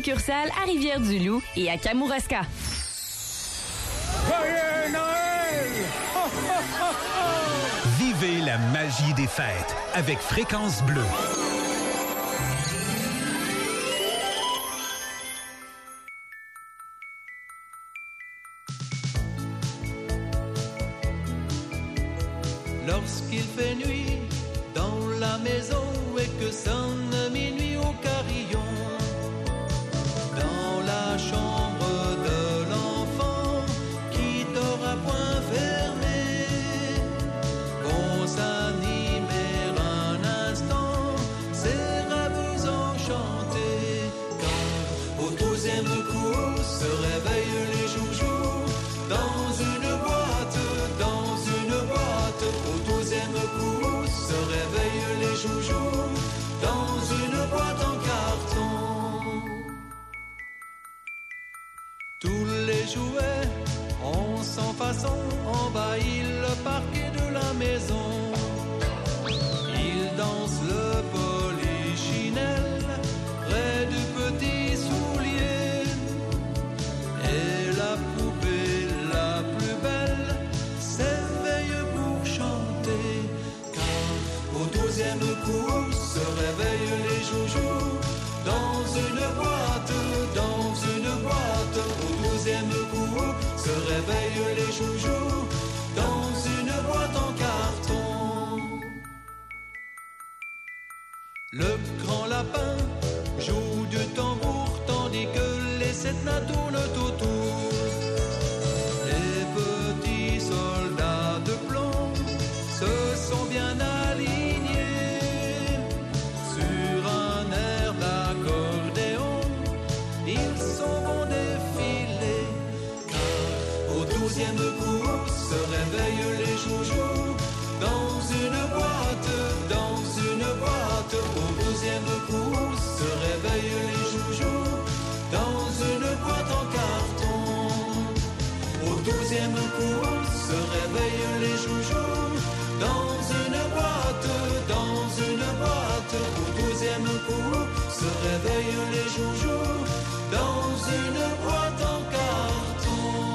succursales à Rivière-du-Loup et à Kamouraska. Joyeux Noël! Ho, ho, ho, ho! Vivez la magie des fêtes avec Fréquence Bleue. Lorsqu'il fait nuit dans la maison et que sonne minuit au carillon, dans la chambre de l'enfant qui dort à point fermé, on s'animer un instant, ces rêves enchantés, quand au 12e coup se réveillent les joujoux dans une boîte, au 12e coup se réveillent les joujoux dans une boîte en carton. Tous les jouets ont sans façon envahi le parquet de la maison. Ils dansent le polichinelle près du petit soulier. Et la poupée la plus belle s'éveille pour chanter. Car au 12e coup se réveillent les joujoux dans une boîte, au 12e coup se réveillent les joujoux dans une boîte en carton. Le grand lapin joue du tambour tandis que les 7 nains tournent autour. Les petits soldats de plomb se sont bien alignés sur un air d'accordéon. Ils sont bons défilés, car au 12e coup se réveillent les joujoux dans une boîte, au 12e coup se réveillent les joujoux dans une boîte en carton. Au 12e coup se réveillent les joujoux dans une boîte, au 12e coup se réveillent les joujoux dans une boîte en carton.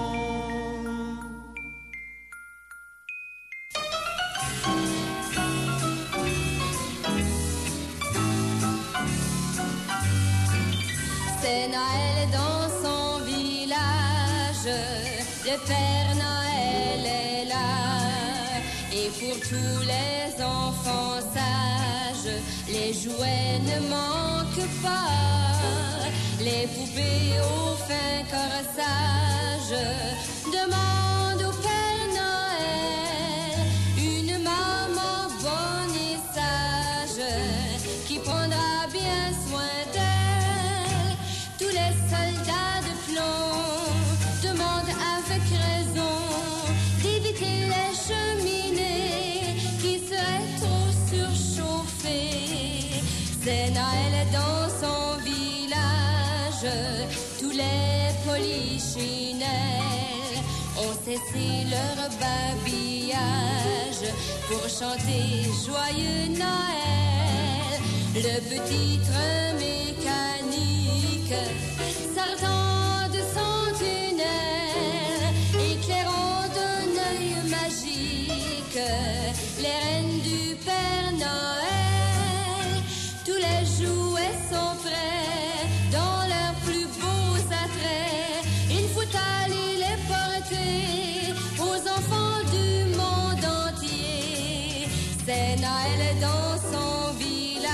C'est Noël dans son village, le Père Noël est là. Et pour tous les enfants sages, les jouets ne manquent pas. Les poupées au fin corsage demandent au Père Noël une maman bonne et sage qui prendra bien soin d'elle. Tous les soldats de plomb demandent avec raison d'éviter les cheminées qui seraient trop surchauffées. C'est Noël dans son village, tous les polichinelles ont cessé leur babillage pour chanter Joyeux Noël. Le petit train mécanique sortant de son tunnel, éclairant d'un œil magique les reines du Père Noël. Tous les jouets sont prêts dans leurs plus beaux attraits. Il faut aller les porter aux enfants du monde entier. C'est Noël dans son village,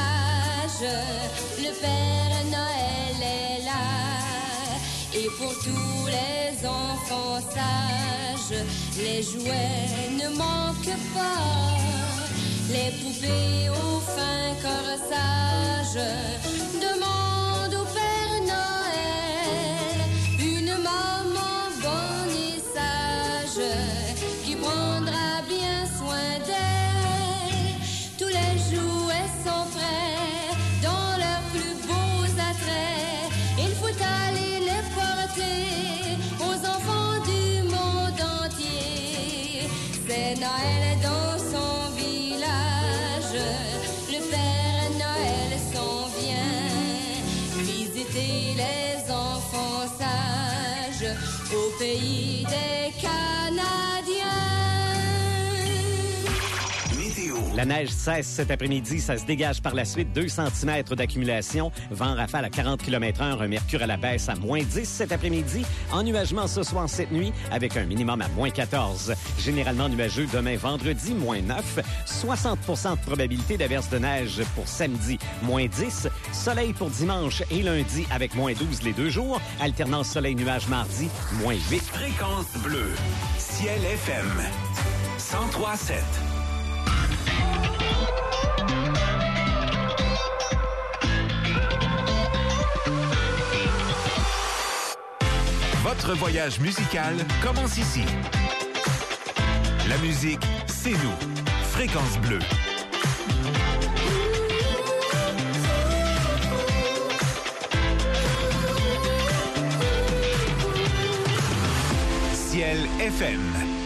le Père Noël est là. Et pour tous les enfants sages, les jouets ne manquent pas. Les poupées au fin corsage demandent au Père Noël une maman bonne et sage qui prendra bien soin d'elle. Tous les jouets sont prêts dans leurs plus beaux attraits. Il faut aller les porter aux enfants du monde entier. C'est Noël dans son village, le Père Noël s'en vient visiter aussi les enfants sages au pays des Canadiens. La neige cesse cet après-midi. Ça se dégage par la suite. 2 cm d'accumulation. Vent rafale à 40 km/h. Un mercure à la baisse à moins 10 cet après-midi. Ennuagement ce soir, cette nuit, avec un minimum à moins 14. Généralement nuageux demain, vendredi, moins 9. 60 % de probabilité d'averse de neige pour samedi, moins 10. Soleil pour dimanche et lundi, avec moins 12 les 2 jours. Alternance soleil-nuage mardi, moins 8. Fréquence bleue. Ciel FM. 103.7. Votre voyage musical commence ici. La musique, c'est nous. Fréquence bleue. Ciel FM.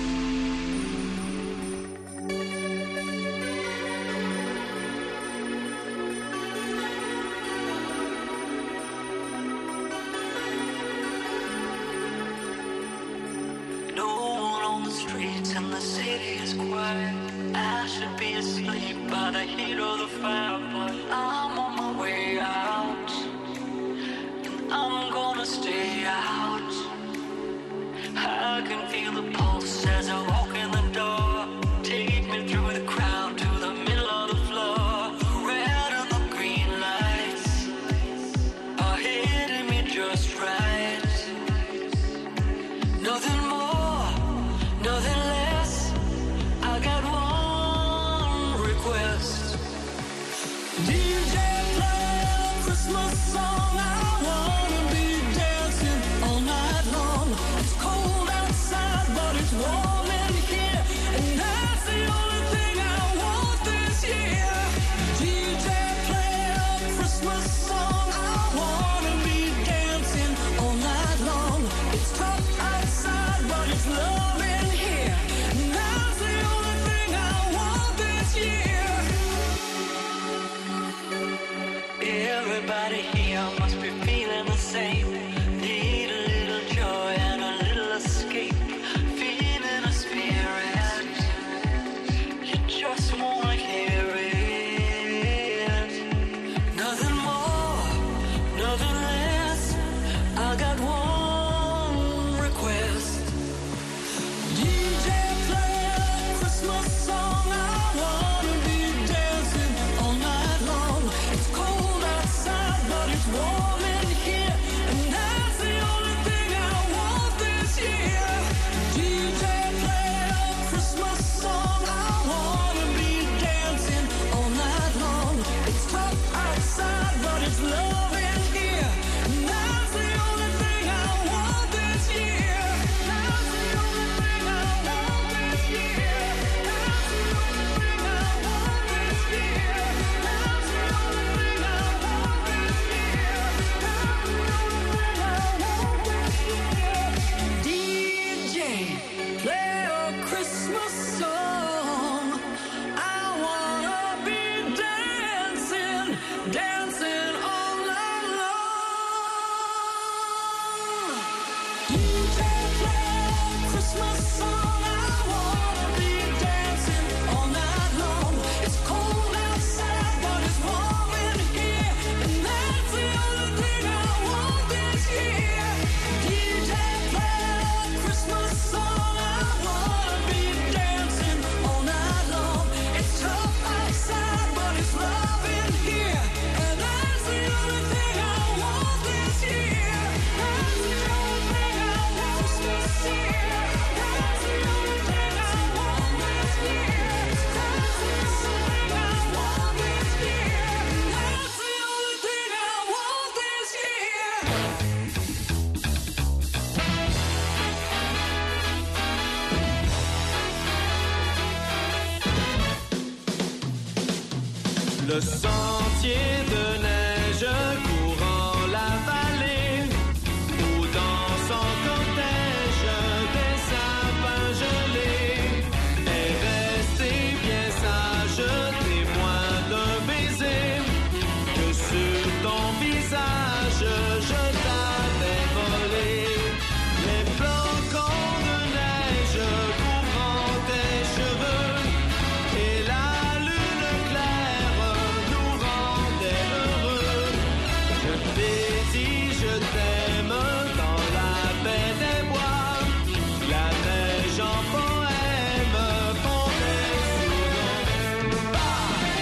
Le sentier de neige courant la vallée, où dans son cortège des sapins gelés est resté bien sage, témoin d'un baiser que sur ton visage je dit je t'aime dans la paix des bois. La neige en poème fondait sous nos pas.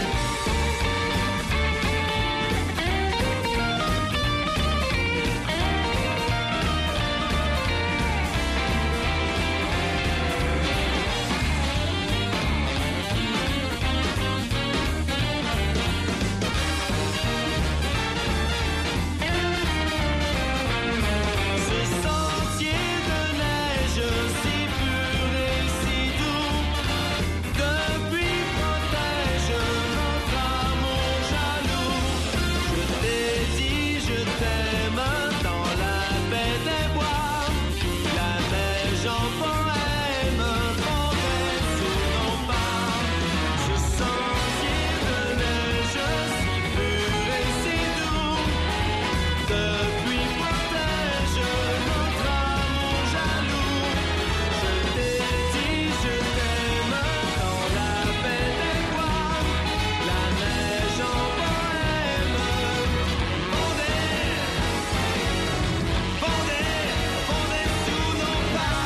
Ce sentier de neige si pur et si doux, depuis protège notre amour jaloux. Je t'ai dit je t'aime dans la paix des bois. La neige en poème fondait sous nos pas. Ce sentier de neige si pur et si doux, depuis protège notre amour jaloux. Je t'ai dit je t'aime dans la paix des bois. La neige en poème fondait sous nos pas.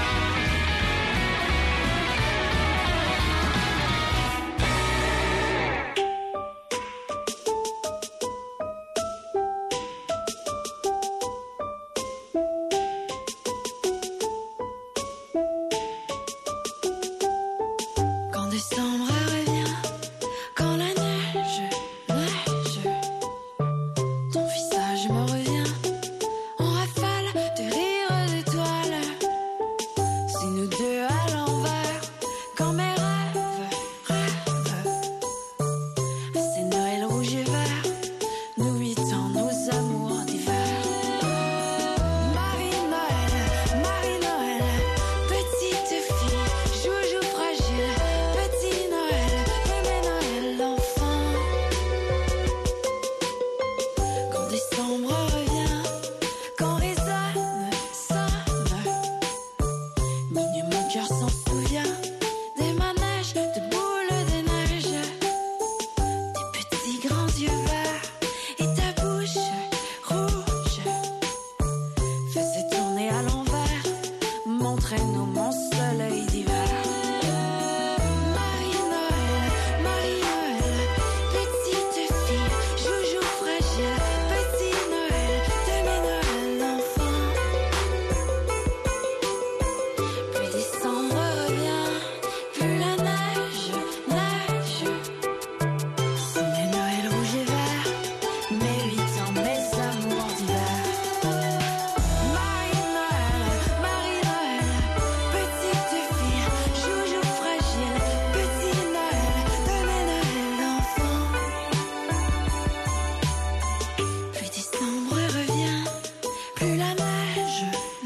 Quand décembre revient, quand la neige, ton visage me revient, en rafale de rires d'étoiles. C'est nous deux à l'envers, quand mes rêves, c'est Noël rouge et vert, nous 8 ans, nos amours d'hiver. Marie-Noël, petite fille, joujou fragile, petit Noël, bébé Noël d'enfant. Quand décembre revient, quand résonne, sonne, minuit mon cœur s'en souvient, des manèges, de boules de neige, tes petits grands yeux verts et ta bouche rouge faisait tourner à l'envers mon traîneau, mon soleil d'hiver. Marie-Noël, petite fille, joujou fragile, petit Noël, demi-Noël d'enfant. Plus décembre revient, plus la neige, c'est mes Noëls rouges et verts, mes 8 ans, mes amours d'hiver. Marie-Noël, petite fille, joujou fragile, petit Noël, demi-Noël d'enfant. Plus décembre revient, plus la neige,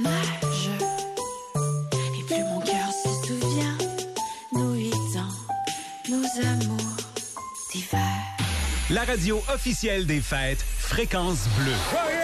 et plus mon cœur se souvient, nos 8 ans, nos amours d'hiver. La radio officielle des fêtes, Fréquence Bleue.